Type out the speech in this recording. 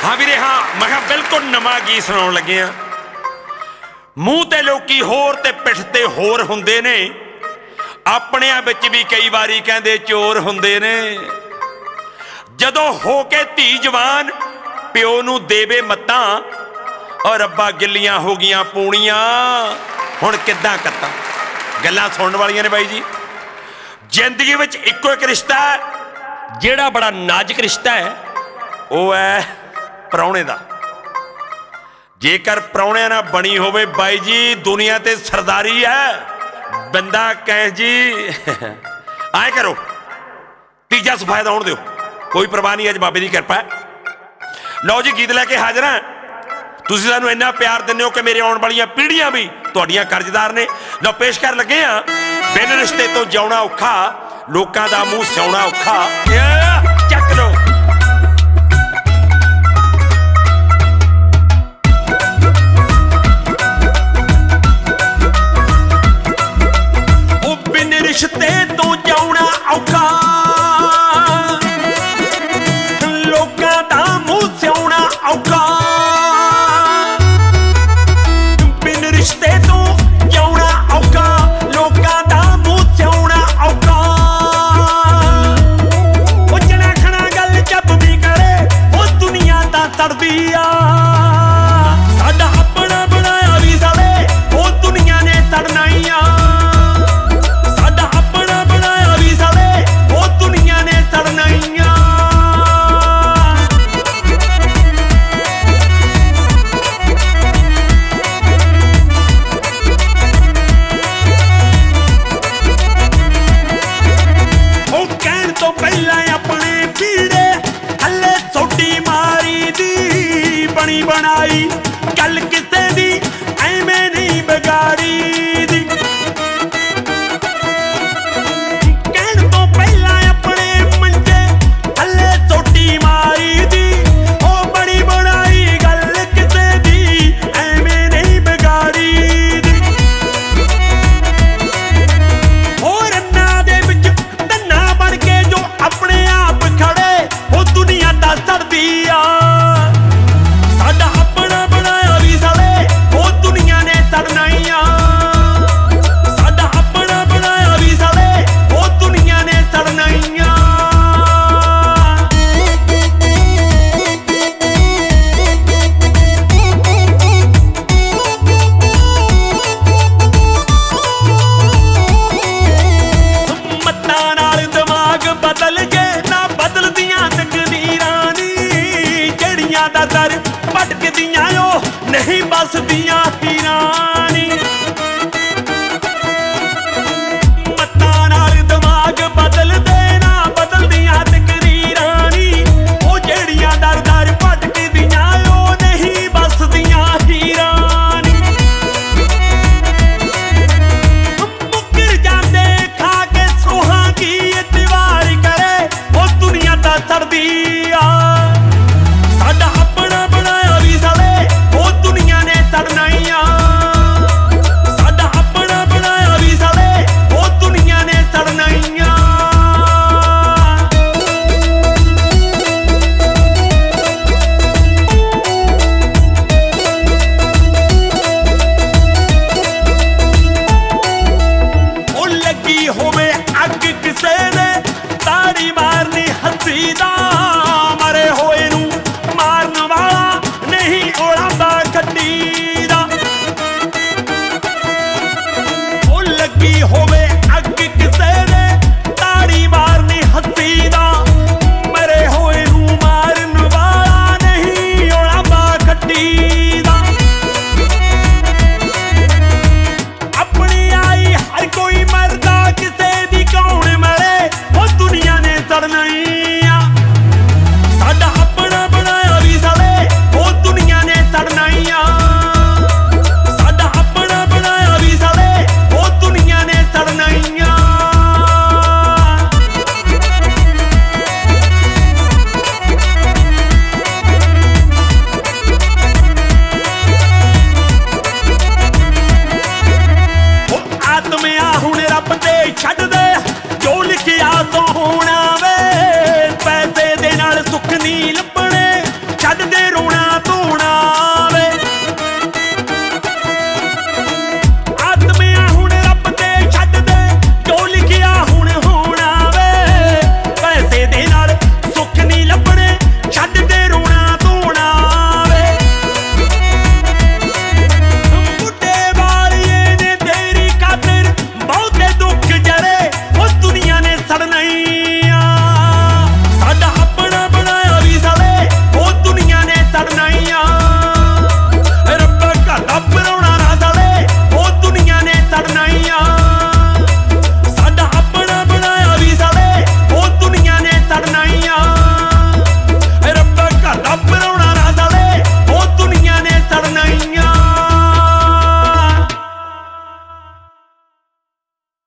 हाँ वीरे हाँ, मैं कहा बिल्कुल नवा गीत सुनाउण लगे आ। मूँह ते लोकी होर ते पिठ ते होर हुंदे ने, अपनिਆਂ विच भी कई वारी कहंदे चोर हुंदे ने। जदों हो के धी जवान प्यो नूं देवे मत्तां, और रब्बा गिल्लियां हो गईयां पूणियां, हुण किद्दां कत्तां। गल्लां सुणन वालियां ने बाई जी। जिंदगी विच इक्को एक रिश्ता है जिहड़ा बड़ा नाजुक रिश्ता है, वो है प्राहुणे दा। जेकर प्राहुणिਆਂ ना बनी होवे बाई जी, दुनिया ते सरदारी है। बंदा कहे जी आए करो, तीजा सफायदा आउण दिओ, कोई परवाह नहीं, अज बाबे दी किरपा है। लो जी गीत लैके हाजिर हां। तुसीं सानूं इन्ना प्यार दिंदे हो कि मेरे आउण वालियां पीढ़ियां भी तुहाडियां कर्जदार ने। लो पेश कर लगे हां, बिन रिश्ते तो जिउणा औखा, लोकां दा मूंह सिउणा औखा। चक लो रिश्ते तो जाना औखा, लोकां दा मूंह सिउणा औखा। बिन रिश्ते तो जाना औखा, लोकां दा मूंह सिउणा औखा। ओ जना खना गल जब भी करे, ओ दुनिया दा सड़दी आ। साडा अपना बनाया भी साले, ओ दुनिया ने सड़ना ही आ। बनाई गल किसे दी ऐवें नहीं बिगाड़ी दी। कहण तो पहला अपने मंजे हले सोटी मारी दी। ओ बड़ी बनाई गल किसे दी ऐवें नहीं बिगाड़ी दी। और अन्ना दे विच धन्ना बन के जो अपने आप खड़े, ओ दुनिया दा सड़दी आ। नहीं बसदियां हीरानी, मत्तां नाल दिमाग बदल देना, बदलदियां तकरीरानी। ओ जेड़ियां दर दर भटकदियां, ओ नहीं बसदियां हीरानी। मुकर जांदे खा के सोहां की इतवार करे, ओ दुनिया दा सड़दी